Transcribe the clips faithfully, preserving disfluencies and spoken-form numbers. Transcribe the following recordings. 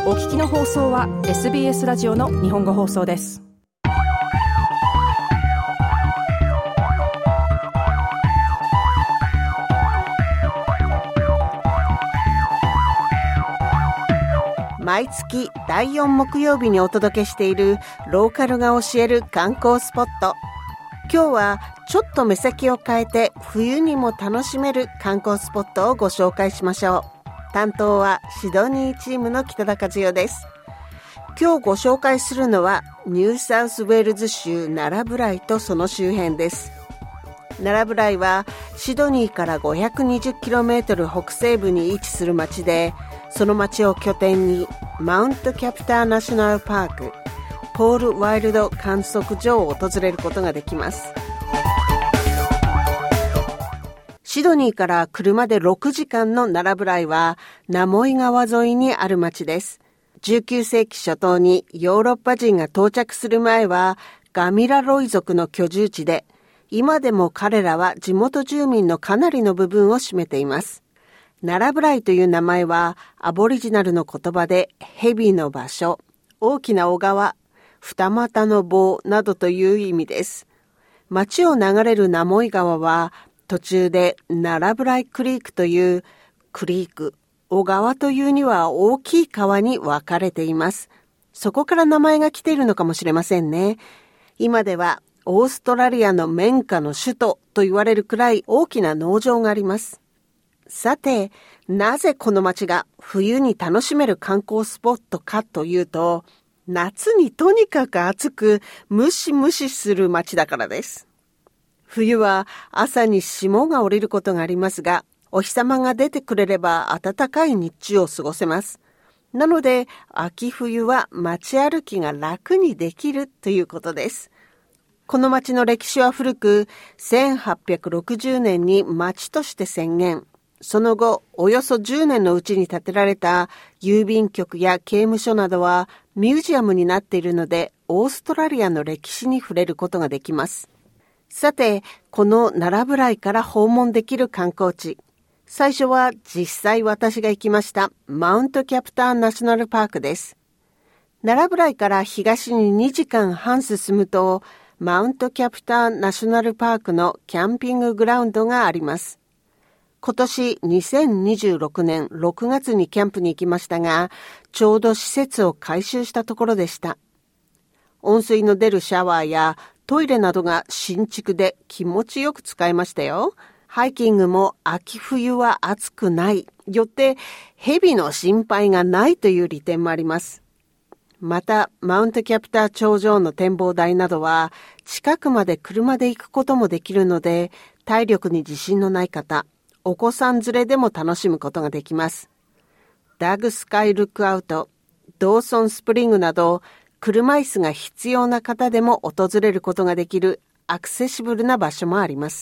お聞きの放送は エスビーエス ラジオの日本語放送です。 毎月だいよん木曜日にお届けしているローカルが教える観光スポット。今日はちょっと目先を変えて冬にも楽しめる観光スポットをご紹介しましょう。担当はシドニーチームの北田和代です。今日ご紹介するのはニューサウスウェールズ州ナラブライとその周辺です。ナラブライはシドニーから ごひゃくにじゅっキロメートル 北西部に位置する町で、その町を拠点にマウントキャプターナショナルパーク、ポールワイルド観測所を訪れることができます。シドニーから車でろくじかんのナラブライはナモイ川沿いにある町です。じゅうきゅうせいき初頭にヨーロッパ人が到着する前はガミラロイ族の居住地で、今でも彼らは地元住民のかなりの部分を占めています。ナラブライという名前はアボリジナルの言葉で蛇の場所、大きな小川、二股の棒などという意味です。町を流れるナモイ川は途中でナラブライクリークというクリーク、小川というには大きい川に分かれています。そこから名前が来ているのかもしれませんね。今ではオーストラリアの綿花の首都と言われるくらい大きな農場があります。さて、なぜこの町が冬に楽しめる観光スポットかというと、夏にとにかく暑くムシムシする町だからです。冬は朝に霜が降りることがありますが、お日様が出てくれれば暖かい日中を過ごせます。なので、秋冬は街歩きが楽にできるということです。この町の歴史は古く、せんはっぴゃくろくじゅうねんに町として宣言。その後、およそじゅうねんのうちに建てられた郵便局や刑務所などはミュージアムになっているので、オーストラリアの歴史に触れることができます。さて、このナラブライから訪問できる観光地。最初は実際私が行きましたマウントキャプターナショナルパークです。ナラブライから東ににじかんはん進むと、マウントキャプターナショナルパークのキャンピンググラウンドがあります。今年にせんにじゅうろくねんろくがつにキャンプに行きましたが、ちょうど施設を改修したところでした。温水の出るシャワーやトイレなどが新築で気持ちよく使えましたよ。ハイキングも秋冬は暑くない。よって蛇の心配がないという利点もあります。また、マウントキャプター頂上の展望台などは近くまで車で行くこともできるので、体力に自信のない方、お子さん連れでも楽しむことができます。ダグスカイルックアウト、ドーソンスプリングなど、車椅子が必要な方でも訪れることができるアクセシブルな場所もあります。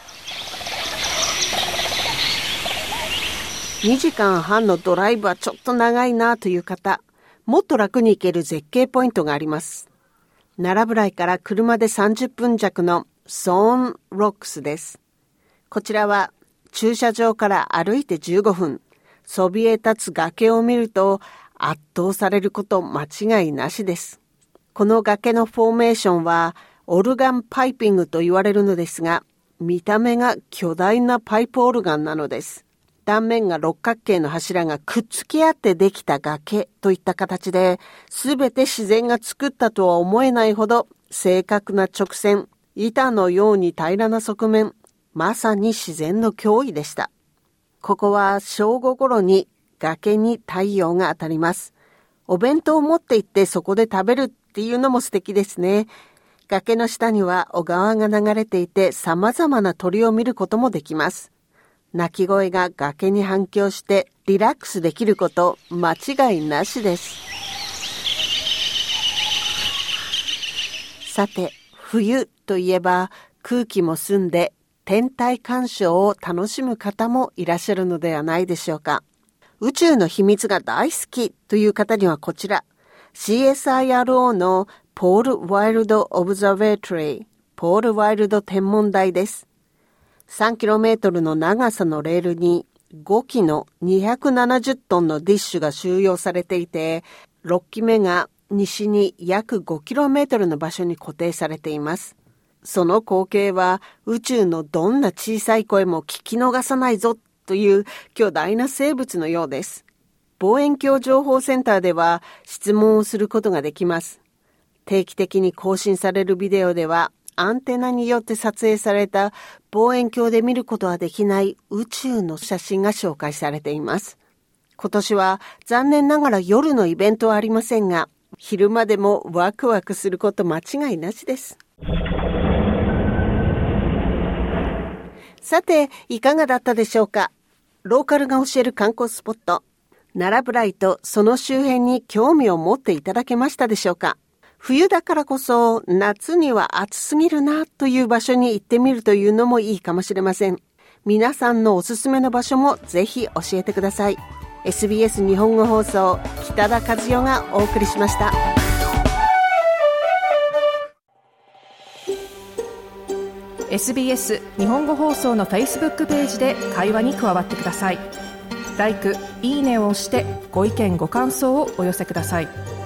にじかんはんのドライブはちょっと長いなという方、もっと楽に行ける絶景ポイントがあります。ナラブライから車でさんじゅっぷん弱のソーンロックスです。こちらは駐車場から歩いてじゅうごふん、そびえ立つ崖を見ると圧倒されること間違いなしです。この崖のフォーメーションはオルガンパイピングと言われるのですが、見た目が巨大なパイプオルガンなのです。断面が六角形の柱がくっつき合ってできた崖といった形で、すべて自然が作ったとは思えないほど正確な直線、板のように平らな側面、まさに自然の脅威でした。ここは正午頃に崖に太陽が当たります。お弁当を持って行ってそこで食べるっていうのも素敵ですね。崖の下には小川が流れていて様々な鳥を見ることもできます。鳴き声が崖に反響してリラックスできること間違いなしです。さて、冬といえば空気も澄んで天体鑑賞を楽しむ方もいらっしゃるのではないでしょうか。宇宙の秘密が大好きという方にはこちら、シーエスアイアールオー のポール・ワイルド・オブザベートリー、ポール・ワイルド天文台です。さんキロメートルの長さのレールにごきのにひゃくななじゅっトンのディッシュが収容されていて、ろっきめが西に約ごキロメートルの場所に固定されています。その光景は宇宙のどんな小さい声も聞き逃さないぞという巨大な生物のようです。望遠鏡情報センターでは質問をすることができます。定期的に更新されるビデオでは、アンテナによって撮影された望遠鏡で見ることはできない宇宙の写真が紹介されています。今年は残念ながら夜のイベントはありませんが、昼間でもワクワクすること間違いなしです。さて、いかがだったでしょうか。ローカルが教える観光スポット、ナラブライとその周辺に興味を持っていただけましたでしょうか。冬だからこそ夏には暑すぎるなという場所に行ってみるというのもいいかもしれません。皆さんのおすすめの場所もぜひ教えてください。エスビーエス 日本語放送、北田和代がお送りしました。 エスビーエス 日本語放送の Facebook ページで会話に加わってください。ライク、いいねを押してご意見ご感想をお寄せください。